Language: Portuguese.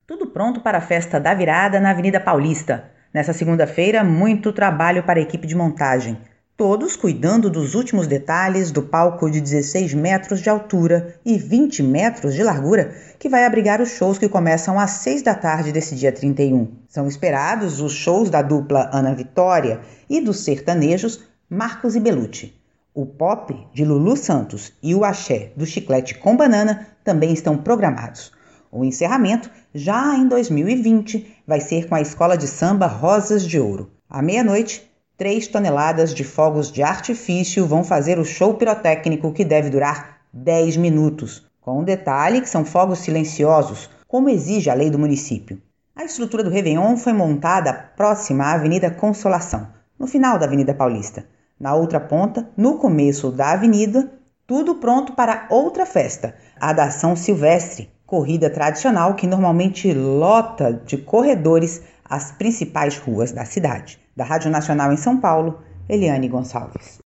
Tudo pronto para a festa da virada na Avenida Paulista. Nessa segunda-feira, muito trabalho para a equipe de montagem. Todos cuidando dos últimos detalhes do palco de 16 metros de altura e 20 metros de largura, que vai abrigar os shows que começam às 6 da tarde desse dia 31. São esperados os shows da dupla Ana Vitória e dos sertanejos Marcos e Belucci. O pop de Lulu Santos e o axé do Chiclete com Banana também estão programados. O encerramento, já em 2020, vai ser com a escola de samba Rosas de Ouro. À meia-noite, 3 toneladas de fogos de artifício vão fazer o show pirotécnico que deve durar 10 minutos, com um detalhe que são fogos silenciosos, como exige a lei do município. A estrutura do Réveillon foi montada próxima à Avenida Consolação, no final da Avenida Paulista. Na outra ponta, no começo da avenida, tudo pronto para outra festa, a da Ação Silvestre, corrida tradicional que normalmente lota de corredores as principais ruas da cidade. Da Rádio Nacional em São Paulo, Eliane Gonçalves.